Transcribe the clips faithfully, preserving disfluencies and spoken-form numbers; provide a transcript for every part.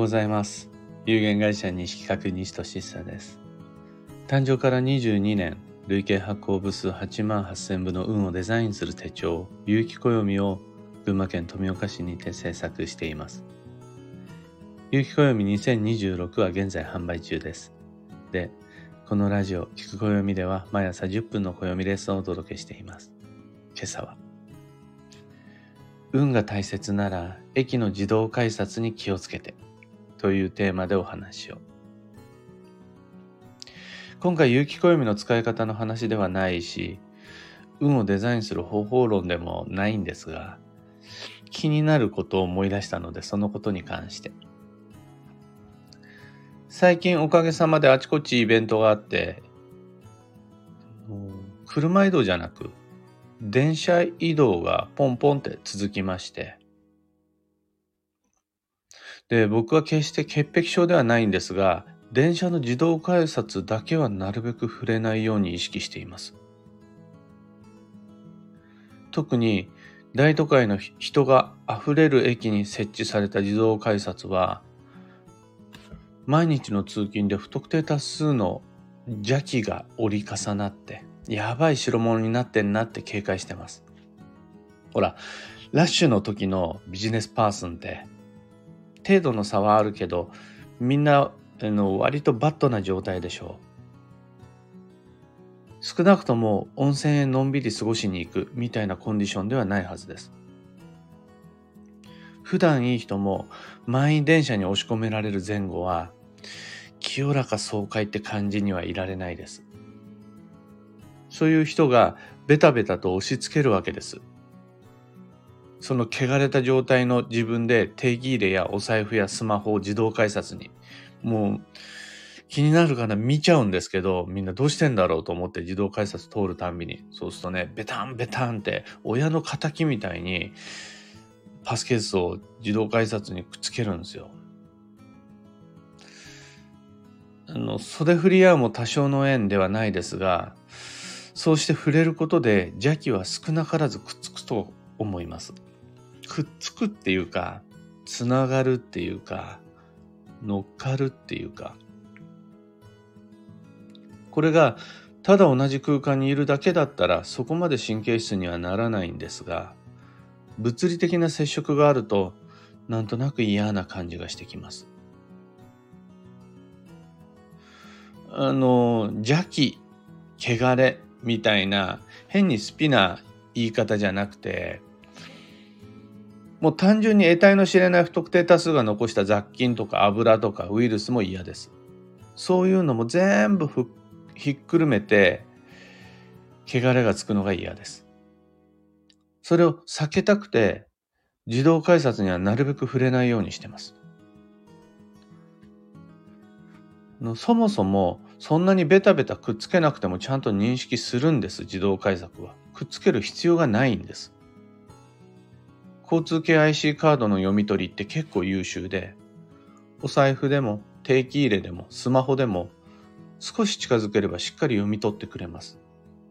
ございます。有限会社西企画西俊久です。誕生からにじゅうにねん、累計発行部数はちまんはっせんぶの運をデザインする手帳、有機暦を群馬県富岡市にて制作しています。有機暦にせんにじゅうろくは現在販売中です。で、このラジオ、聞く暦では毎朝じゅっぷんの暦レッスンをお届けしています。今朝は、運が大切なら駅の自動改札に気をつけてというテーマでお話を。今回有機暦の使い方の話ではないし、運をデザインする方法論でもないんですが、気になることを思い出したので、そのことに関して。最近おかげさまであちこちイベントがあって、車移動じゃなく電車移動がポンポンって続きまして、で、僕は決して潔癖症ではないんですが、電車の自動改札だけはなるべく触れないように意識しています。特に大都会の人があふれる駅に設置された自動改札は、毎日の通勤で不特定多数の邪気が折り重なって、やばい代物になってんなって警戒してます。ほら、ラッシュの時のビジネスパーソンって程度の差はあるけど、みんなあの割とバッドな状態でしょう。少なくとも温泉へのんびり過ごしに行くみたいなコンディションではないはずです。普段いい人も満員電車に押し込められる前後は清らか爽快って感じにはいられないです。そういう人がベタベタと押し付けるわけです。その汚れた状態の自分で定期入れやお財布やスマホを自動改札に、もう気になるから見ちゃうんですけど、みんなどうしてんだろうと思って自動改札通るたんびに、そうするとね、ベタンベタンって親の仇みたいにパスケースを自動改札にくっつけるんですよ。あの袖振り合うも多少の縁ではないですが、そうして触れることで邪気は少なからずくっつくと思います。くっつくっていうか、つながるっていうか、乗っかるっていうか、これがただ同じ空間にいるだけだったらそこまで神経質にはならないんですが、物理的な接触があるとなんとなく嫌な感じがしてきます。あの邪気、汚れみたいな変にスピな言い方じゃなくて、もう単純に得体の知れない不特定多数が残した雑菌とか油とかウイルスも嫌です。そういうのも全部ふひっくるめて汚れがつくのが嫌です。それを避けたくて自動改札にはなるべく触れないようにしてます。そもそもそんなにベタベタくっつけなくてもちゃんと認識するんです。自動改札はくっつける必要がないんです。交通系 アイシー カードの読み取りって結構優秀で、お財布でも定期入れでもスマホでも少し近づければしっかり読み取ってくれます。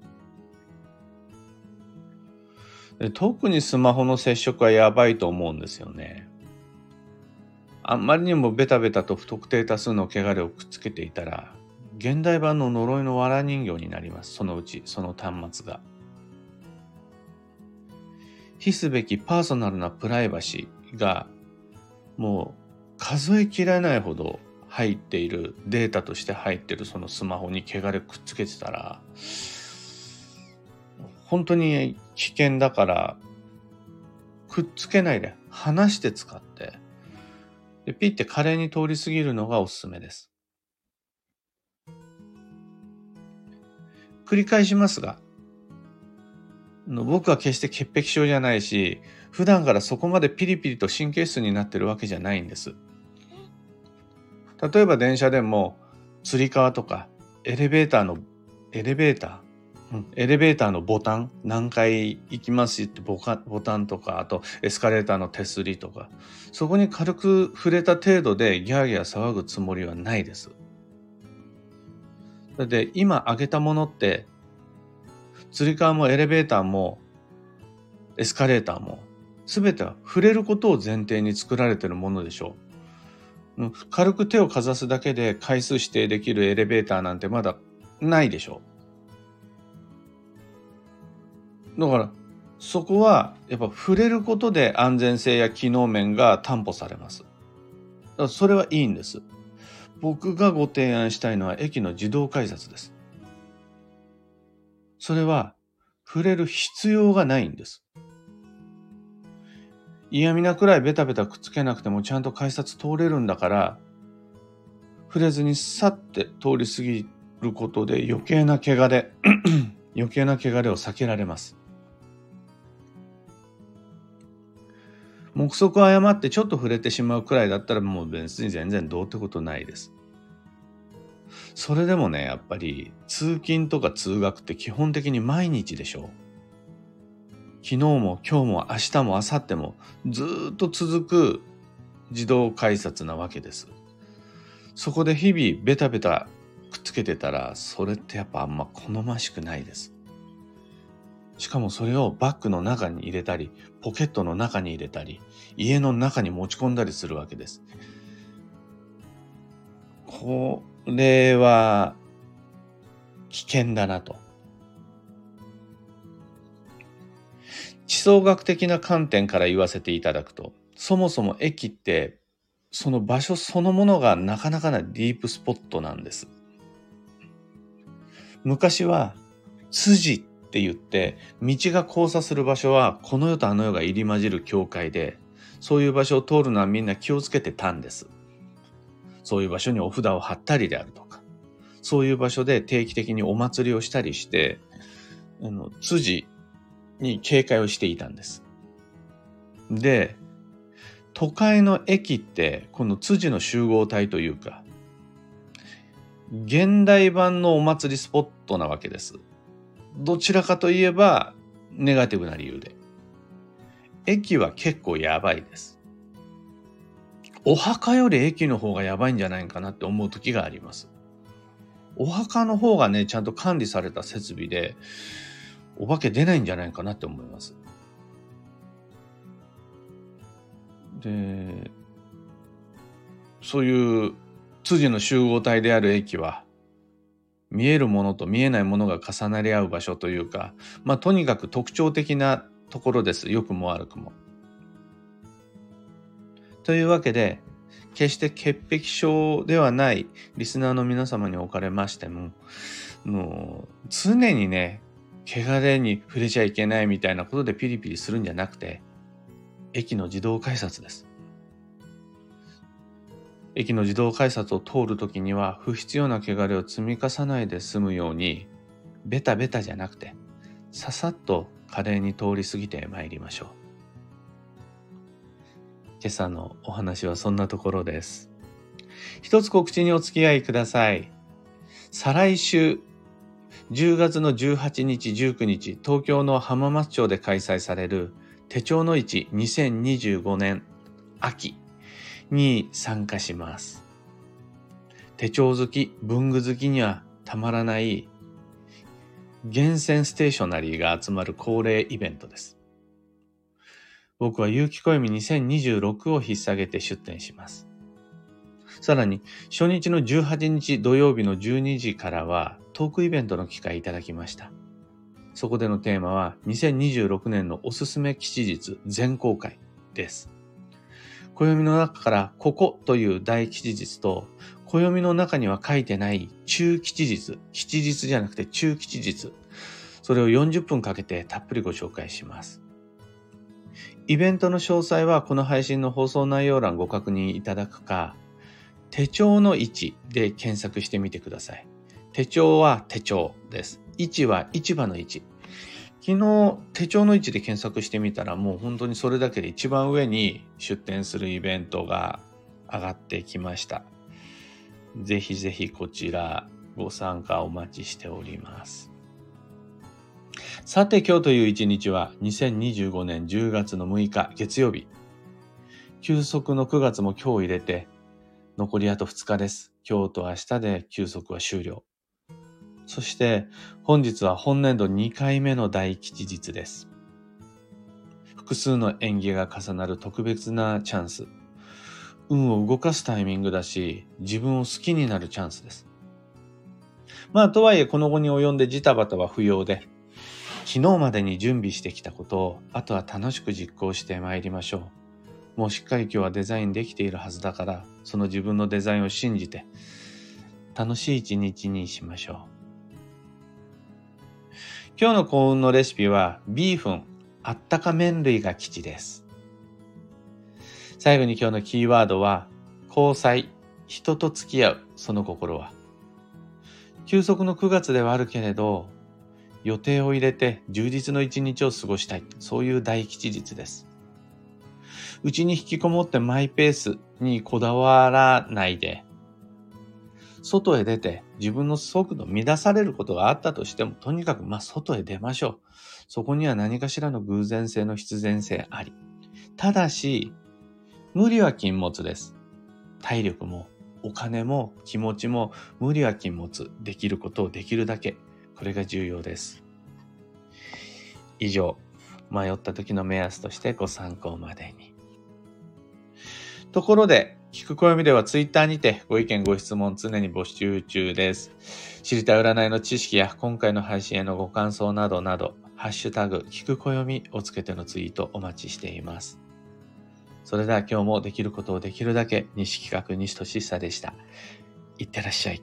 で、特にスマホの接触はやばいと思うんですよね。あんまりにもベタベタと不特定多数の汚れをくっつけていたら、現代版の呪いの藁人形になります。そのうち、その端末が。非すべきパーソナルなプライバシーがもう数えきれないほど入っている、データとして入っているそのスマホに汚れくっつけてたら本当に危険だから、くっつけないで離して使ってでピッて華麗に通り過ぎるのがおすすめです。繰り返しますが、僕は決して潔癖症じゃないし、普段からそこまでピリピリと神経質になってるわけじゃないんです。例えば電車でもつり革とかエレベーターのエレベーター、うん、エレベーターのボタン、何回行きますってボカボタンとか、あとエスカレーターの手すりとか、そこに軽く触れた程度でギャーギャー騒ぐつもりはないです。だって今挙げたものってつり革もエレベーターもエスカレーターも全ては触れることを前提に作られているものでしょう。 軽く手をかざすだけで回数指定できるエレベーターなんてまだないでしょ。だからそこはやっぱ触れることで安全性や機能面が担保されます。だからそれはいいんです。僕がご提案したいのは駅の自動改札です。それは触れる必要がないんです。嫌味なくらいベタベタくっつけなくてもちゃんと改札通れるんだから、触れずにさって通り過ぎることで余計な怪我で余計な怪我でを避けられます。目測を誤ってちょっと触れてしまうくらいだったらもう別に全然どうってことないです。それでもね、やっぱり通勤とか通学って基本的に毎日でしょう。昨日も今日も明日も明後日もずーっと続く自動改札なわけです。そこで日々ベタベタくっつけてたら、それってやっぱあんま好ましくないです。しかもそれをバッグの中に入れたり、ポケットの中に入れたり、家の中に持ち込んだりするわけです。これは危険だなと。地層学的な観点から言わせていただくと、そもそも駅ってその場所そのものがなかなかなディープスポットなんです。昔は筋って言って、道が交差する場所はこの世とあの世が入り混じる境界で、そういう場所を通るのはみんな気をつけてたんです。そういう場所にお札を貼ったりであるとか、そういう場所で定期的にお祭りをしたりして、あの筋に警戒をしていたんです。で、都会の駅ってこの筋の集合体というか、現代版のお祭りスポットなわけです。どちらかといえばネガティブな理由で。駅は結構やばいです。お墓より駅の方がやばいんじゃないかなって思う時があります。お墓の方がね、ちゃんと管理された設備で、お化け出ないんじゃないかなって思います。で、そういう筋の集合体である駅は、見えるものと見えないものが重なり合う場所というか、まあとにかく特徴的なところです。良くも悪くも。というわけで、決して潔癖症ではないリスナーの皆様におかれましても、もう常にね、汚れに触れちゃいけないみたいなことでピリピリするんじゃなくて、駅の自動改札です。駅の自動改札を通るときには不必要な汚れを積み重ないで済むように、ベタベタじゃなくて、ささっと華麗に通り過ぎてまいりましょう。今朝のお話はそんなところです。一つ告知にお付き合いください。再来週、じゅうがつのじゅうはちにち、じゅうくにち、東京の浜松町で開催される手帳の市にせんにじゅうごねん秋に参加します。手帳好き、文具好きにはたまらない厳選ステーショナリーが集まる恒例イベントです。僕は有機暦にせんにじゅうろくを引っ提げて出展します。さらに初日のじゅうはちにち土曜日のじゅうにじからはトークイベントの機会いただきました。そこでのテーマはにせんにじゅうろくねんのおすすめ吉日全公開です。暦の中からここという大吉日と、暦の中には書いてない中吉日、吉日じゃなくて中吉日、それをよんじゅっぷんかけてたっぷりご紹介します。イベントの詳細はこの配信の放送内容欄ご確認いただくか、手帳の市で検索してみてください。手帳は手帳です。市は市場の市。昨日手帳の市で検索してみたら、もう本当にそれだけで一番上に出展するイベントが上がってきました。ぜひぜひこちらご参加お待ちしております。さて今日という一日はにせんにじゅうごねんじゅうがつのむいか月曜日。休息のくがつも今日入れて残りあとふつかです。今日と明日で休息は終了。そして本日は本年度にかいめの大吉日です。複数の縁起が重なる特別なチャンス。 運を動かすタイミングだし、自分を好きになるチャンスです。まあとはいえこの後に及んでジタバタは不要で、昨日までに準備してきたことをあとは楽しく実行してまいりましょう。もうしっかり今日はデザインできているはずだから、その自分のデザインを信じて楽しい一日にしましょう。今日の幸運のレシピはビーフンあったか麺類が吉です。最後に今日のキーワードは交際、人と付き合うその心は。休息のくがつではあるけれど、予定を入れて充実の一日を過ごしたい、そういう大吉日です。うちに引きこもってマイペースにこだわらないで、外へ出て自分の速度乱されることがあったとしても、とにかくまあ外へ出ましょう。そこには何かしらの偶然性の必然性あり。ただし、無理は禁物です。体力もお金も気持ちも無理は禁物。できることをできるだけ。これが重要です。以上、迷った時の目安としてご参考までに。ところで、聞く暦ではツイッターにてご意見ご質問常に募集中です。知りたい占いの知識や今回の配信へのご感想などなど、ハッシュタグ聞く暦をつけてのツイートお待ちしています。それでは今日もできることをできるだけ、西企画西俊久でした。いってらっしゃい。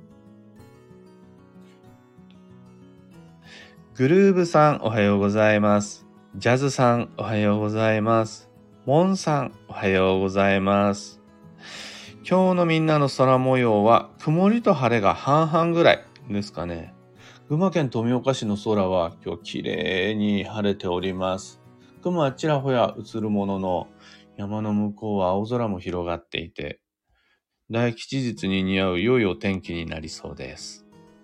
グルーブさんおはようございます。ジャズさんおはようございます。モンさんおはようございます。今日のみんなの空模様は曇りと晴れが半々ぐらいですかね。群馬県富岡市の空は今日綺麗に晴れております。雲はちらほや映るものの、山の向こうは青空も広がっていて、大吉日に似合う良いお天気になりそうです。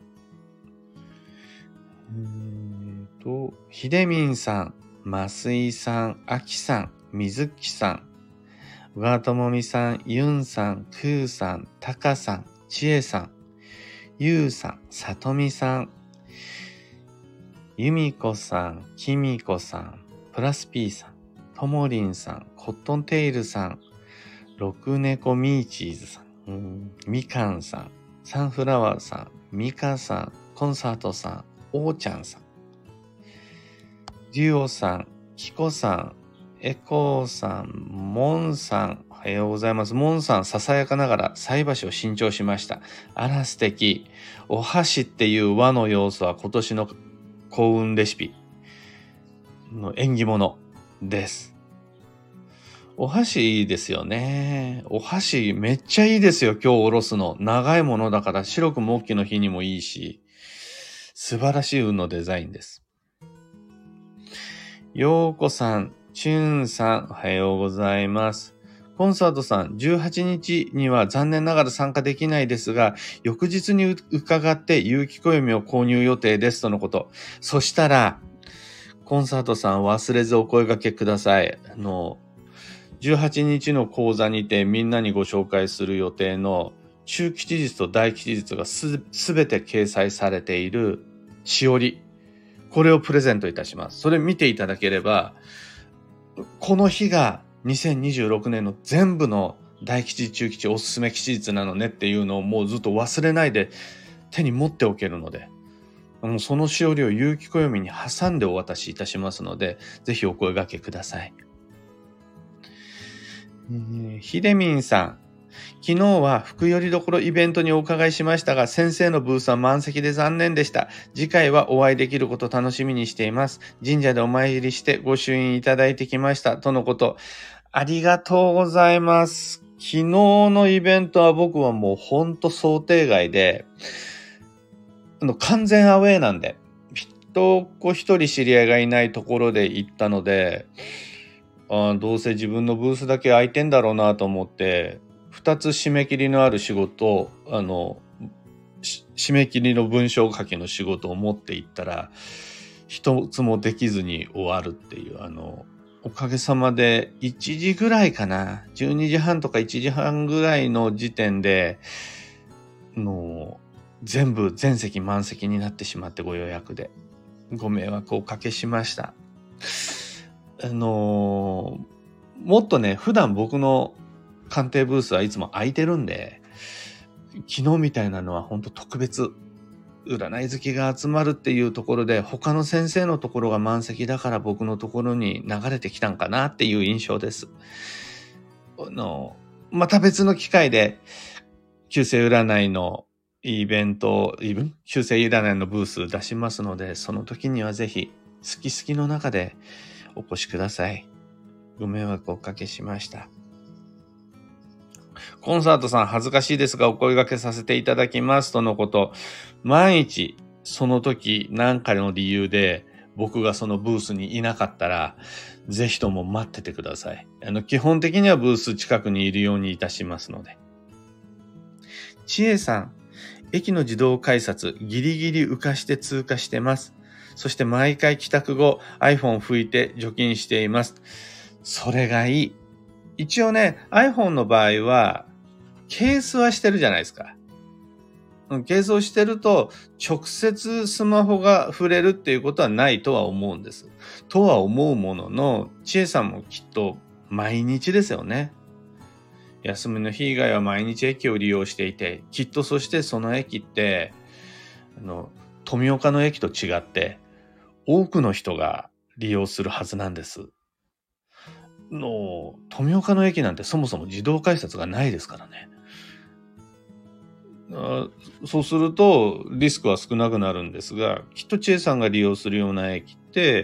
うーんと、ひでみんさん、ますいさん、あきさん、みずきさん、うがともみさん、ゆんさん、くーさん、たかさん、ちえさん、ゆうさん、さとみさん、ゆみこさん、きみこさん、プラス P さん、ともりんさん、コットンテイルさん、ろくねこミーチーズさん、うん、みかんさん、サンフラワーさん、みかさん、コンサートさん、おーちゃんさん、デュオさん、キコさん、エコーさん、モンさん、おはようございます。モンさん、ささやかながら菜箸を新調しました。あら素敵。お箸っていう和の要素は今年の幸運レシピの縁起物です。お箸いいですよね。お箸めっちゃいいですよ。今日おろすの。長いものだから白く木の日にもいいし、素晴らしい運のデザインです。ようこさん、チューンさん、おはようございます。コンサートさん、じゅうはちにちには残念ながら参加できないですが、翌日に伺って有機暦を購入予定ですとのこと。そしたら、コンサートさん忘れずお声掛けください。あの、じゅうはちにちの講座にてみんなにご紹介する予定の中吉日と大吉日がすべて掲載されているしおり。これをプレゼントいたします。それ見ていただければ、この日がにせんにじゅうろくねんの全部の大吉中吉おすすめ吉日なのねっていうのをもうずっと忘れないで手に持っておけるので、もうそのしおりを有機暦に挟んでお渡しいたしますので、ぜひお声掛けください。えー、ひでみんさん、昨日は福よりどころイベントにお伺いしましたが、先生のブースは満席で残念でした。次回はお会いできること楽しみにしています。神社でお参りしてご朱印いただいてきましたとのこと。ありがとうございます。昨日のイベントは僕はもうほんと想定外で、あの完全アウェーなんで、人こ一人知り合いがいないところで行ったので、あどうせ自分のブースだけ空いてんだろうなと思って、二つ締め切りのある仕事、あの、締め切りの文章書きの仕事を持っていったら、一つもできずに終わるっていう、あの、おかげさまでいちじぐらいかな、じゅうにじはんとかいちじはんぐらいの時点で、の全部全席満席になってしまってご予約で、ご迷惑をおかけしました。あの、もっとね、普段僕の鑑定ブースはいつも空いてるんで、昨日みたいなのは本当特別、占い好きが集まるっていうところで、他の先生のところが満席だから僕のところに流れてきたんかなっていう印象です。あの、また別の機会で、旧星占いのイベント、イベント旧星占いのブース出しますので、その時にはぜひ、好き好きの中でお越しください。ご迷惑をおかけしました。コンサートさん、恥ずかしいですがお声掛けさせていただきますとのこと。万一、その時何かの理由で僕がそのブースにいなかったら、ぜひとも待っててください。あの、基本的にはブース近くにいるようにいたしますので。ちえさん、駅の自動改札、ギリギリ浮かして通過してます。そして毎回帰宅後、iPhone 拭いて除菌しています。それがいい。一応ね、iPhone の場合は、ケースはしてるじゃないですか。ケースをしてると、直接スマホが触れるっていうことはないとは思うんです。とは思うものの、ちえさんもきっと毎日ですよね。休みの日以外は毎日駅を利用していて、きっとそしてその駅って、あの、富岡の駅と違って、多くの人が利用するはずなんです。の、富岡の駅なんてそもそも自動改札がないですからね。あそうするとリスクは少なくなるんですが、きっと千恵さんが利用するような駅って、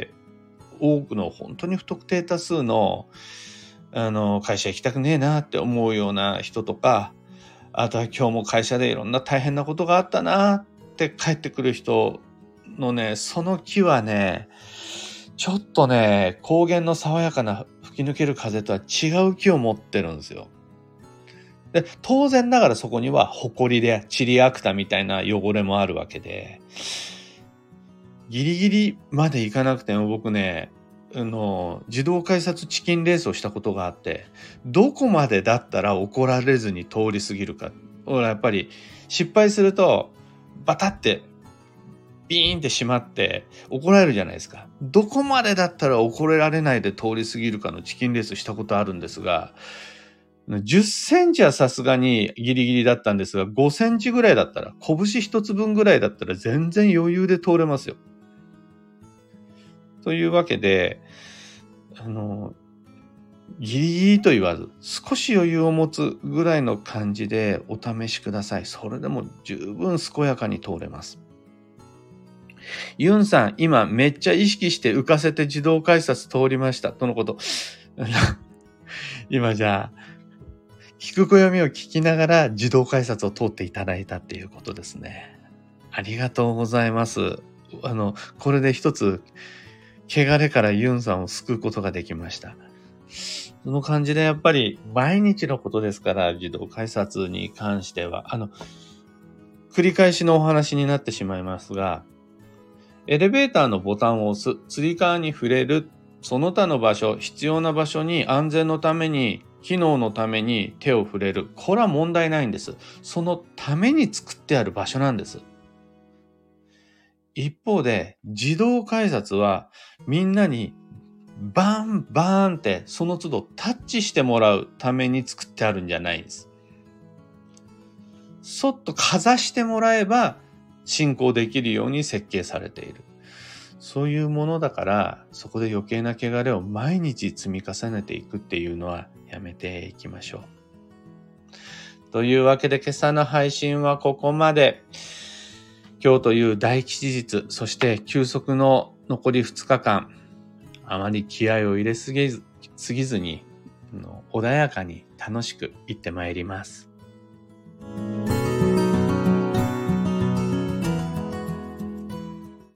多くの本当に不特定多数の、あの、会社行きたくねえなって思うような人とか、あとは今日も会社でいろんな大変なことがあったなって帰ってくる人のね、その気はね、ちょっとね、高原の爽やかな吹き抜ける風とは違う気を持ってるんですよ。で、当然ながらそこには埃でチリアクタみたいな汚れもあるわけで、ギリギリまで行かなくても僕ね、あの、自動改札チキンレースをしたことがあって、どこまでだったら怒られずに通り過ぎるか。ほら、やっぱり失敗すると、バタってビーンってしまって怒られるじゃないですか。どこまでだったら怒られないで通り過ぎるかのチキンレースしたことあるんですが、じゅっセンチはさすがにギリギリだったんですが、ごセンチぐらいだったら、拳一つ分ぐらいだったら全然余裕で通れますよ。というわけで、あの、ギリギリと言わず、少し余裕を持つぐらいの感じでお試しください。それでも十分健やかに通れます。ユンさん、今めっちゃ意識して浮かせて自動改札通りました。とのこと。今じゃあ、聞く暦を聞きながら自動改札を通っていただいたっていうことですね。ありがとうございます。あの、これで一つ、汚れからユンさんを救うことができました。その感じでやっぱり毎日のことですから、自動改札に関しては、あの、繰り返しのお話になってしまいますが、エレベーターのボタンを押す、つり革に触れる、その他の場所、必要な場所に安全のために、機能のために手を触れる。これは問題ないんです。そのために作ってある場所なんです。一方で、自動改札はみんなにバーンバーンってその都度タッチしてもらうために作ってあるんじゃないんです。そっとかざしてもらえば進行できるように設計されている。そういうものだから、そこで余計な汚れを毎日積み重ねていくっていうのはやめていきましょう。というわけで今朝の配信はここまで。今日という大吉日、そして休息の残りふつかかん、あまり気合を入れすぎず、すぎずに、穏やかに楽しく行ってまいります。